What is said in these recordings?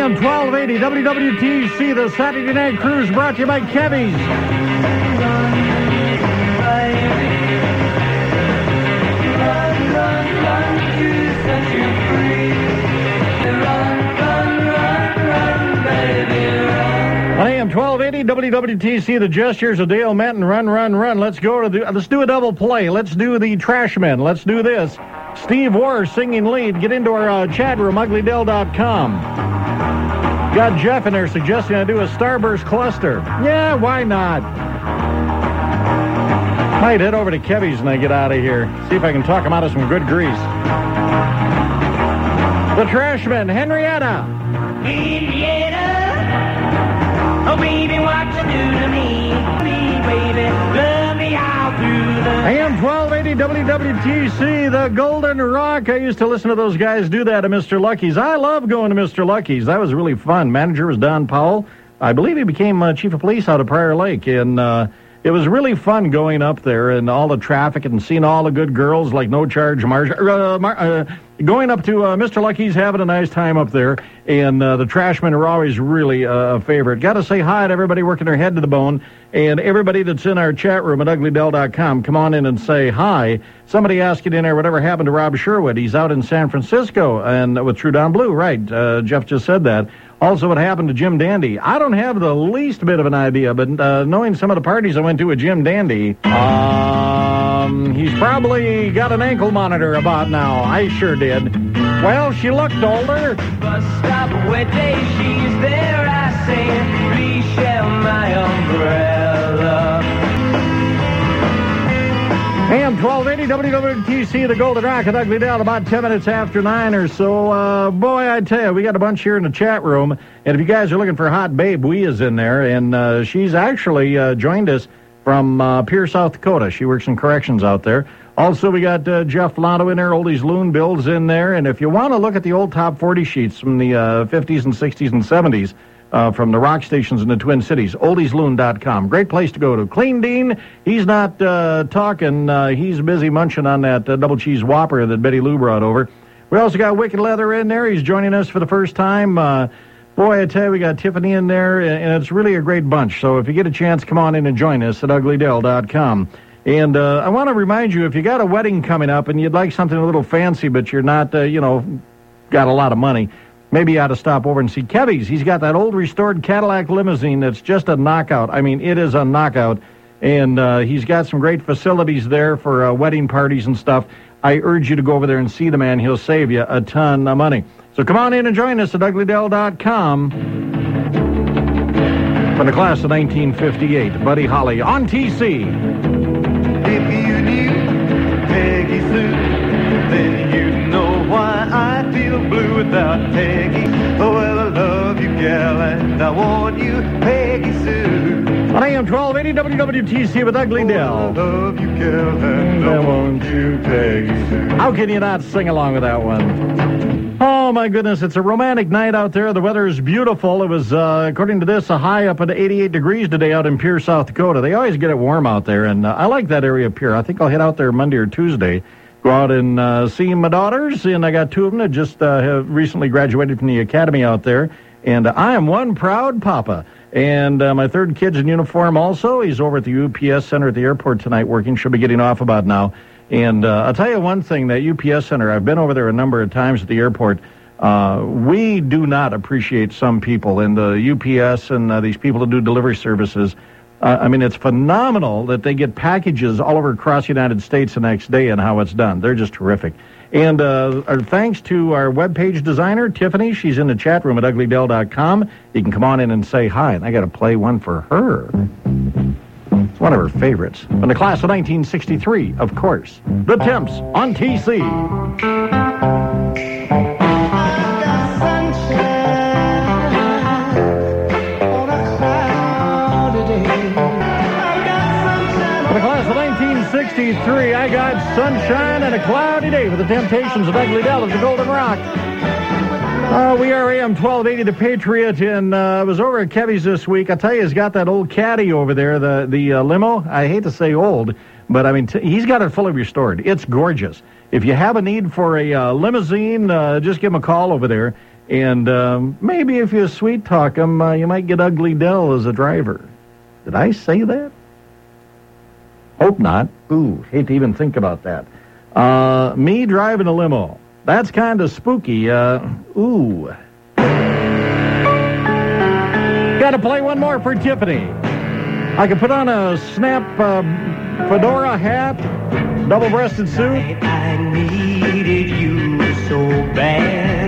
AM 1280 WWTC, the Saturday Night Cruise, brought to you by Kevy's. On AM 1280 WWTC, the gestures of Dale Menton, run, run, run. Let's do a double play. Let's do the Trashmen. Let's do this. Steve Warr singing lead. Get into our chat room, uglydell.com. Got Jeff in there suggesting I do a Starburst cluster. Yeah, why not? Might head over to Kevy's when I get out of here. See if I can talk him out of some good grease. The Trashmen, Henrietta. Oh, baby, what you do to me, baby, love me all through the... AM 1280 WWTC, the Golden Rock. I used to listen to those guys do that at Mr. Lucky's. I love going to Mr. Lucky's. That was really fun. Manager was Don Powell. I believe he became chief of police out of Prior Lake, and it was really fun going up there and all the traffic and seeing all the good girls like No Charge going up to Mr. Lucky's, having a nice time up there, and the Trashmen are always really a favorite. Got to say hi to everybody working their head to the bone, and everybody that's in our chat room at uglydell.com. Come on in and say hi. Somebody asked it in there, whatever happened to Rob Sherwood? He's out in San Francisco and with True Down Blue, right? Jeff just said that. Also, what happened to Jim Dandy? I don't have the least bit of an idea, but knowing some of the parties I went to with Jim Dandy, he's probably got an ankle monitor about now. I sure did. Well, she looked older. Bus stop, wet day, she's there, I say, please share my umbrella. AM 1280 WWTC, the Golden Rock at Ugly Dell, about 10 minutes after 9 or so. Boy, I tell you, we got a bunch here in the chat room. And if you guys are looking for Hot Babe, we is in there. And she's actually joined us from Pierre, South Dakota. She works in corrections out there. Also, we got Jeff Lotto in there, Oldies Loon Bill's in there. And if you want to look at the old top 40 sheets from the 50s and 60s and 70s, from the rock stations in the Twin Cities, oldiesloon.com. Great place to go to. Clean Dean, he's not talking. He's busy munching on that double cheese Whopper that Betty Lou brought over. We also got Wicked Leather in there. He's joining us for the first time. Boy, I tell you, we got Tiffany in there, and it's really a great bunch. So if you get a chance, come on in and join us at uglydell.com. And I want to remind you, if you got a wedding coming up and you'd like something a little fancy, but you're not, got a lot of money, maybe you ought to stop over and see Kevy's. He's got that old restored Cadillac limousine that's just a knockout. I mean, it is a knockout. And he's got some great facilities there for wedding parties and stuff. I urge you to go over there and see the man. He'll save you a ton of money. So come on in and join us at uglydell.com. From the class of 1958, Buddy Holly on TC. If you knew Peggy Sue, then you'd know why I feel blue without Peggy. Oh, well, I love you, gal, and I want you, Peggy Sue. On AM 1280 WWTC with Ugly Dell. Oh, I love you, gal, and I want you, Peggy Sue. How can you not sing along with that one? Oh, my goodness, it's a romantic night out there. The weather is beautiful. It was, according to this, a high up at 88 degrees today out in Pierre, South Dakota. They always get it warm out there, and I like that area of Pierre. I think I'll head out there Monday or Tuesday. Go out and see my daughters, and I got two of them that just have recently graduated from the academy out there, and I am one proud papa. And my third kid's in uniform also. He's over at the UPS Center at the airport tonight working. She'll be getting off about now. And I'll tell you one thing, that UPS Center, I've been over there a number of times at the airport. We do not appreciate some people in the UPS and these people that do delivery services. I mean, it's phenomenal that they get packages all over across the United States the next day and how it's done. They're just terrific. And our thanks to our webpage designer, Tiffany. She's in the chat room at uglydell.com. You can come on in and say hi. And I got to play one for her. It's one of her favorites. From the class of 1963, of course. The Temps on TC. For the class of 1963, I got sunshine and a cloudy day for the Temptations of Ugly Dell of the Golden Rock. We are AM 1280, The Patriot, and I was over at Kevy's this week. I tell you, he's got that old caddy over there, the limo. I hate to say old, But, I mean, he's got it fully restored. It's gorgeous. If you have a need for a limousine, just give him a call over there. And maybe if you sweet talk him, you might get Ugly Dell as a driver. Did I say that? Hope not. Ooh, hate to even think about that. Me driving a limo. That's kind of spooky. Ooh. Got to play one more for Tiffany. I can put on a snap fedora hat, double-breasted suit. I needed you so bad.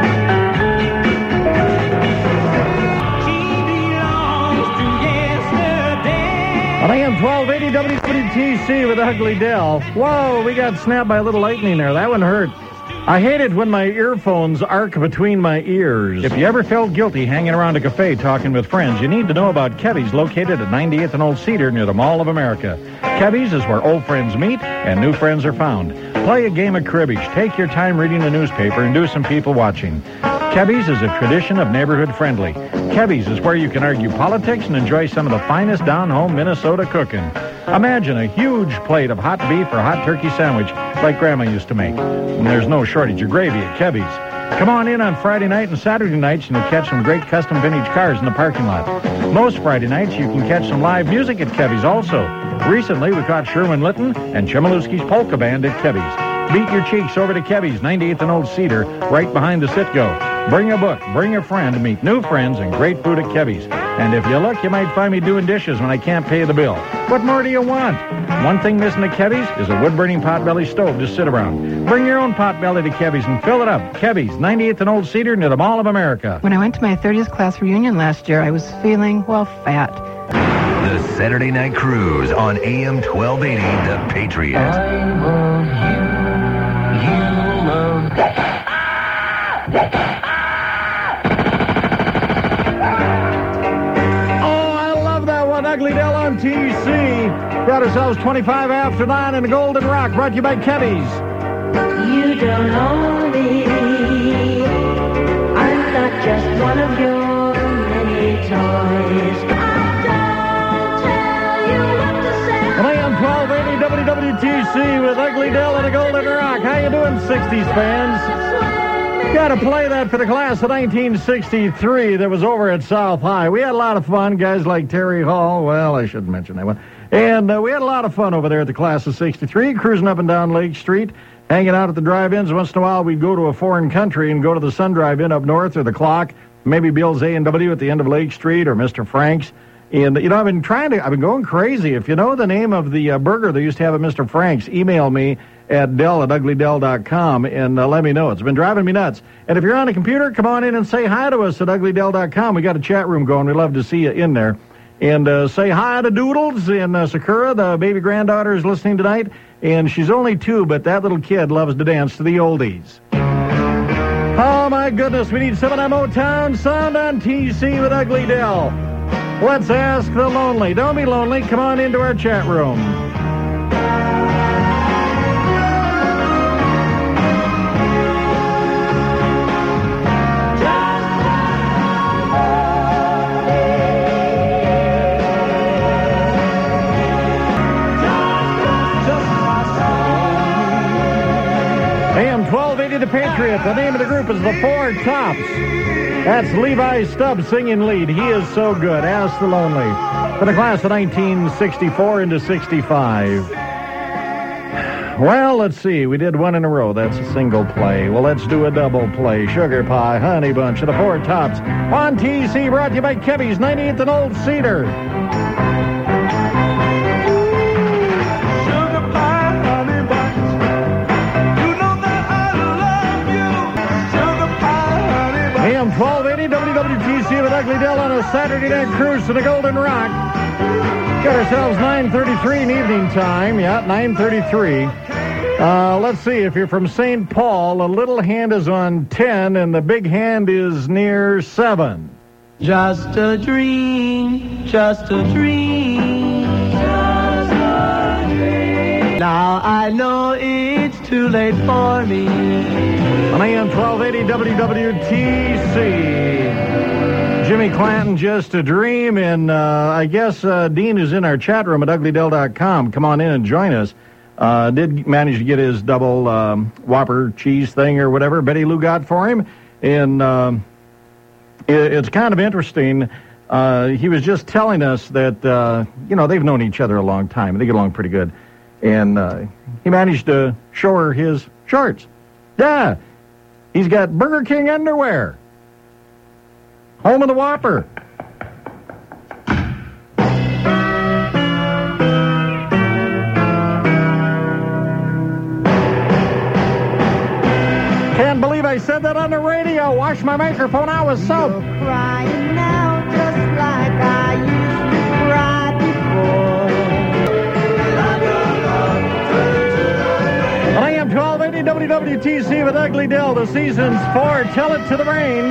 She belongs to yesterday. On AM 1280 WWTC with Ugly Dell. Whoa, we got snapped by a little lightning there. That one hurt. I hate it when my earphones arc between my ears. If you ever felt guilty hanging around a cafe talking with friends, you need to know about Kevy's, located at 98th and Old Cedar near the Mall of America. Kevy's is where old friends meet and new friends are found. Play a game of cribbage, take your time reading the newspaper, and do some people watching. Kevy's is a tradition of neighborhood friendly. Kevy's is where you can argue politics and enjoy some of the finest down-home Minnesota cooking. Imagine a huge plate of hot beef or hot turkey sandwich like Grandma used to make. And there's no shortage of gravy at Kevy's. Come on in on Friday night and Saturday nights and you'll catch some great custom vintage cars in the parking lot. Most Friday nights you can catch some live music at Kevy's also. Recently we caught Sherwin Litton and Chmielewski's Polka Band at Kevy's. Beat your cheeks over to Kevy's, 98th and Old Cedar, right behind the Citgo. Bring a book, bring a friend, meet new friends, and great food at Kevy's. And if you look, you might find me doing dishes when I can't pay the bill. What more do you want? One thing missing at Kevy's is a wood-burning potbelly stove to sit around. Bring your own potbelly to Kevy's and fill it up. Kevy's, 98th and Old Cedar near the Mall of America. When I went to my 30th class reunion last year, I was feeling, well, fat. The Saturday Night Cruise on AM 1280, The Patriot. I love you, you love Ugly Dell on TC. Got ourselves 25 after 9 in the Golden Rock, brought to you by Kevy's. You don't know me. I'm not just one of your many toys. I don't tell you what to say. Well, AM 1280 WWTC with Ugly Dell and the Golden Rock. How you doing, 60s fans? Got to play that for the class of 1963 that was over at South High. We had a lot of fun. Guys like Terry Hall. Well, I shouldn't mention that one. And we had a lot of fun over there at the class of 63, cruising up and down Lake Street, hanging out at the drive-ins. Once in a while, we'd go to a foreign country and go to the Sun Drive-In up north or the Clock, maybe Bill's A&W at the end of Lake Street or Mr. Frank's. And, you know, I've been going crazy. If you know the name of the burger they used to have at Mr. Frank's, email me at Dell@uglydell.com and let me know. It's been driving me nuts. And if you're on a computer, come on in and say hi to us at uglydell.com. We got a chat room going. We'd love to see you in there. And say hi to Doodles and Sakura, the baby granddaughter, is listening tonight. And she's only 2, but that little kid loves to dance to the oldies. Oh, my goodness. We need some of that Motown sound on TC with Ugly Dell. Let's ask the lonely. Don't be lonely. Come on into our chat room. AM 1280 The Patriot. The name of the group is the Four Tops. That's Levi Stubbs singing lead. He is so good. Ask the Lonely. For the class of 1964 into 65. Well, let's see. We did one in a row. That's a single play. Well, let's do a double play. Sugar Pie, Honey Bunch, of the Four Tops. On TC, brought to you by Kevy's, 98th and Old Cedar. AM 1280 WWTC with Ugly Dell on a Saturday night cruise to the Golden Rock. Got ourselves 9:33 in evening time. Yeah, 9:33. Let's see. If you're from St. Paul, a little hand is on 10 and the big hand is near 7. Just a dream, just a dream, just a dream. Now I know it's too late for me. On AM 1280 WWTC, Jimmy Clanton, Just a Dream, and I guess Dean is in our chat room at uglydell.com. Come on in and join us. Did manage to get his double Whopper cheese thing or whatever Betty Lou got for him, and it's kind of interesting. He was just telling us that, they've known each other a long time. They get along pretty good, and he managed to show her his shorts. Yeah, he's got Burger King underwear. Home of the Whopper. Can't believe I said that on the radio. Wash my microphone out with soap. You're crying now just like I used to cry before. I am 1280 WWTC with Ugly Dell. The season's 4. Tell it to the rain.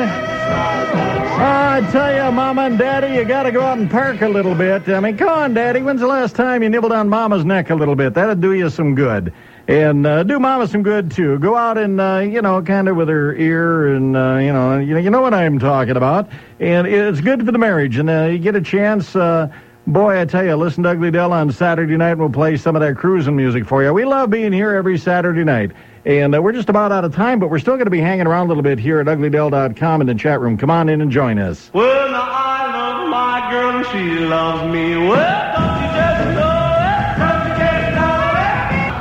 I tell you, Mama and Daddy, you got to go out and park a little bit. I mean, come on, Daddy. When's the last time you nibbled on Mama's neck a little bit? That'd do you some good. And do Mama some good, too. Go out and, kind of with her ear and, you know what I'm talking about. And it's good for the marriage. And you get a chance, boy, I tell you, listen to Ugly Dell on Saturday night. We'll play some of that cruising music for you. We love being here every Saturday night. And we're just about out of time, but we're still going to be hanging around a little bit here at uglydell.com in the chat room. Come on in and join us. Well, now I love my girl and she loves me. Well, don't you just know it? Don't you just know it?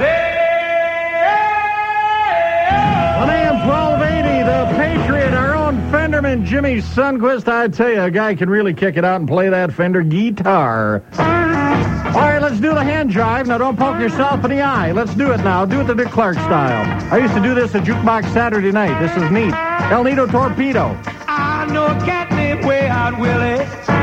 Yeah. On AM 1280, the Patriot, our own Fenderman, Jimmy Sundquist. I tell you, a guy can really kick it out and play that Fender guitar. All right, let's do the hand jive. Now, don't poke yourself in the eye. Let's do it now. Do it the Dick Clark style. I used to do this at Jukebox Saturday night. This is neat. El Nido Torpedo. I know a cat named Way Out Willie.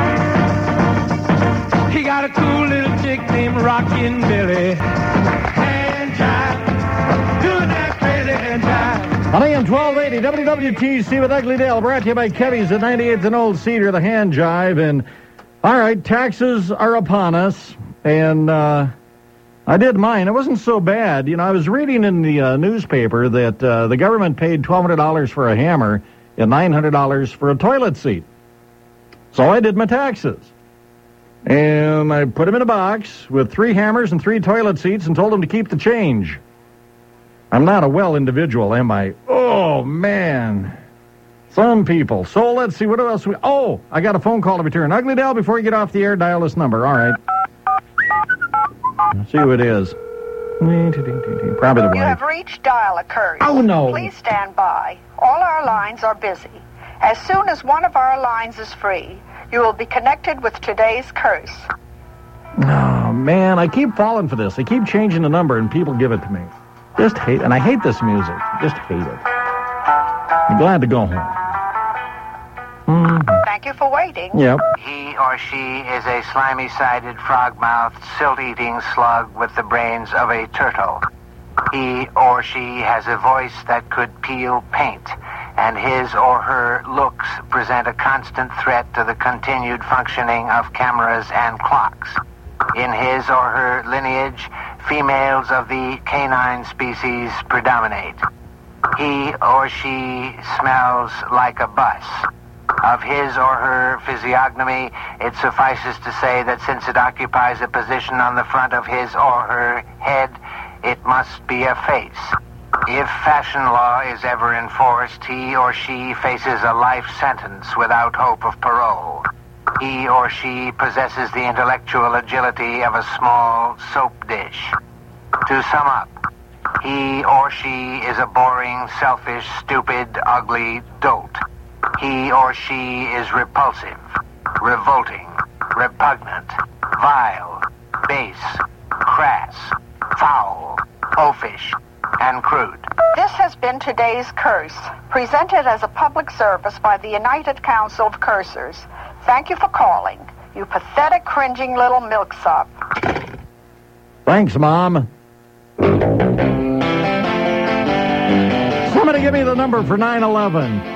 He got a cool little chick named Rockin' Billy. Hand jive, doing that crazy hand jive. On AM 1280, WWTC with Ugly Dale, brought to you by Kevy's at 98th and Old Cedar, the hand jive. And, all right, taxes are upon us. And I did mine. It wasn't so bad. I was reading in the newspaper that the government paid $1,200 for a hammer and $900 for a toilet seat. So I did my taxes. And I put them in a box with 3 hammers and 3 toilet seats and told them to keep the change. I'm not a well individual, am I? Oh, man. Some people. So let's see, what else I got a phone call to return. Ugly Dell, before you get off the air, dial this number. All right. Let's see who it is. Probably the wife. You have reached dial occurs. Oh, no. Please stand by. All our lines are busy. As soon as one of our lines is free, you will be connected with today's curse. Oh, man, I keep falling for this. I keep changing the number and people give it to me. Just hate it. And I hate this music. Just hate it. I'm glad to go home. Thank you for waiting. Yep. He or she is a slimy-sided, frog-mouthed, silt-eating slug with the brains of a turtle. He or she has a voice that could peel paint, and his or her looks present a constant threat to the continued functioning of cameras and clocks. In his or her lineage, females of the canine species predominate. He or she smells like a bus. Of his or her physiognomy, it suffices to say that since it occupies a position on the front of his or her head, it must be a face. If fashion law is ever enforced, he or she faces a life sentence without hope of parole. He or she possesses the intellectual agility of a small soap dish. To sum up, he or she is a boring, selfish, stupid, ugly dolt. He or she is repulsive, revolting, repugnant, vile, base, crass, foul, oafish, and crude. This has been today's curse, presented as a public service by the United Council of Cursers. Thank you for calling, you pathetic, cringing little milksop. Thanks, Mom. Somebody give me the number for 9/11.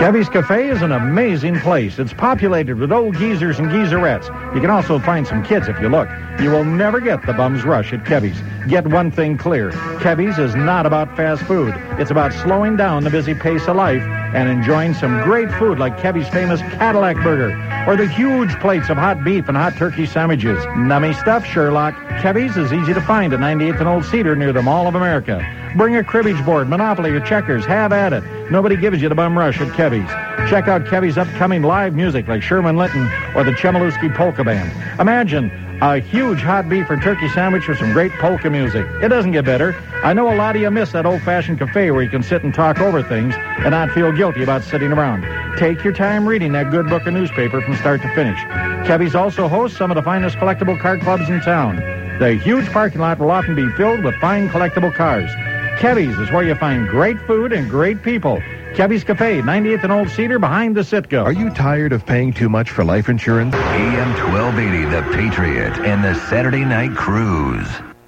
Kevy's Cafe is an amazing place. It's populated with old geezers and geezerettes. You can also find some kids if you look. You will never get the bum's rush at Kevy's. Get one thing clear. Kevy's is not about fast food. It's about slowing down the busy pace of life and enjoying some great food like Kevy's famous Cadillac burger or the huge plates of hot beef and hot turkey sandwiches. Nummy stuff, Sherlock. Kevy's is easy to find at 98th and Old Cedar near the Mall of America. Bring a cribbage board, Monopoly, or checkers. Have at it. Nobody gives you the bum rush at Kevy's. Check out Kevy's upcoming live music like Sherman Linton or the Chmielewski Polka Band. Imagine a huge hot beef or turkey sandwich with some great polka music. It doesn't get better. I know a lot of you miss that old-fashioned cafe where you can sit and talk over things and not feel guilty about sitting around. Take your time reading that good book of newspaper from start to finish. Kevy's also hosts some of the finest collectible car clubs in town. The huge parking lot will often be filled with fine collectible cars. Kevy's is where you find great food and great people. Kevy's Cafe, 98th and Old Cedar, behind the Citgo. Are you tired of paying too much for life insurance? AM 1280, The Patriot, and the Saturday Night Cruise.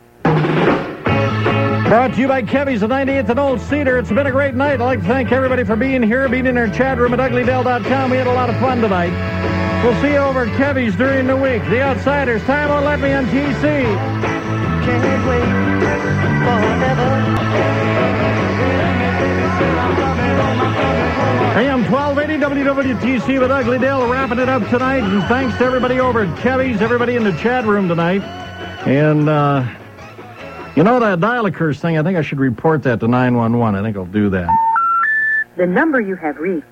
Brought to you by Kevy's at 98th and Old Cedar. It's been a great night. I'd like to thank everybody for being here, being in our chat room at uglydell.com. We had a lot of fun tonight. We'll see you over at Kevy's during the week. The Outsiders, Time Won't Let Me on TC. Can't wait forever. AM 1280 WWTC with Ugly Dale wrapping it up tonight. And thanks to everybody over at Kevy's, everybody in the chat room tonight. And, you know that dial-a-curse thing, I think I should report that to 911. I think I'll do that. The number you have reached,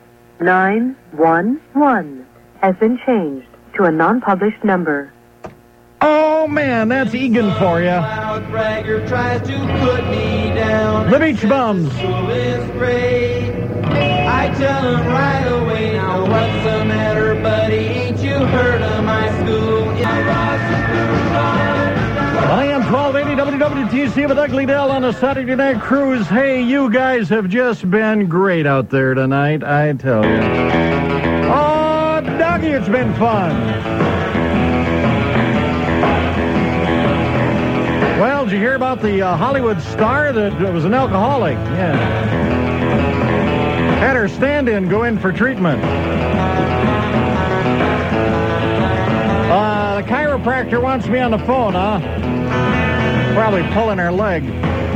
911, has been changed to a non-published number. Oh, man, that's Egan for you. The Beach Bums. I tell him right away, now what's the matter, buddy? Ain't you heard of my school? I am 1280 WWTC with Ugly Dell on a Saturday Night Cruise. Hey, you guys have just been great out there tonight, I tell you. Oh, Dougie, it's been fun. Well, did you hear about the Hollywood star that was an alcoholic? Yeah. Had her stand-in go in for treatment. The chiropractor wants me on the phone, huh? Probably pulling her leg.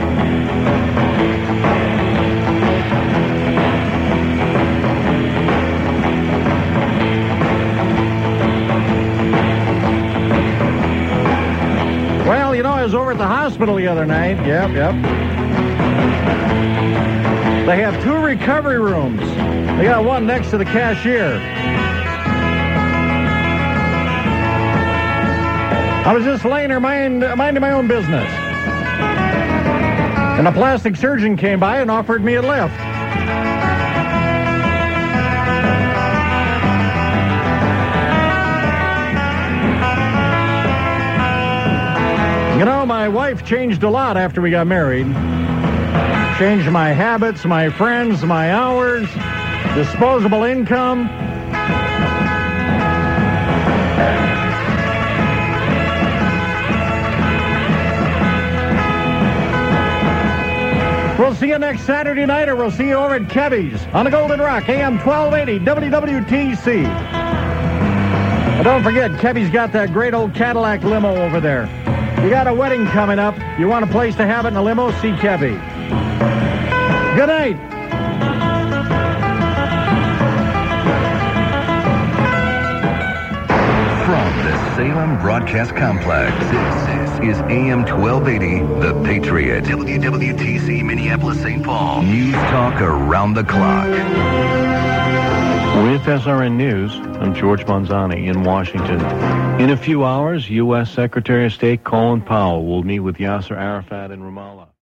Well, you know, I was over at the hospital the other night. Yep. They have 2 recovery rooms. They got one next to the cashier. I was just laying there minding my own business. And a plastic surgeon came by and offered me a lift. You know, my wife changed a lot after we got married. Changed my habits, my friends, my hours, disposable income. We'll see you next Saturday night, or we'll see you over at Kevy's on the Golden Rock, AM 1280 WWTC. And don't forget, Kevy's got that great old Cadillac limo over there. You got a wedding coming up. You want a place to have it in a limo? See Kevy. Good night. From the Salem Broadcast Complex, this is AM 1280, The Patriot. WWTC, Minneapolis, St. Paul. News talk around the clock. With SRN News, I'm George Manzani in Washington. In a few hours, U.S. Secretary of State Colin Powell will meet with Yasser Arafat in Ramallah.